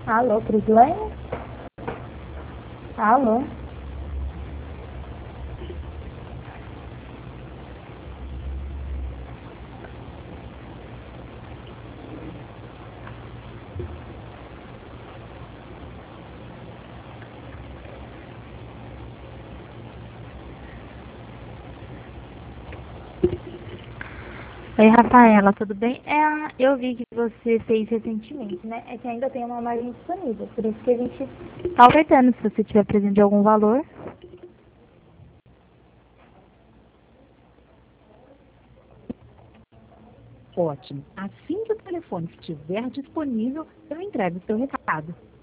Alô, Crislane? Alô? Oi, Rafaela, tudo bem? Eu vi que você fez recentemente, né? É que ainda tem uma margem disponível, por isso que a gente tá ofertando, se você tiver presente de algum valor. Ótimo. Assim que o telefone estiver disponível, eu entrego o seu recado.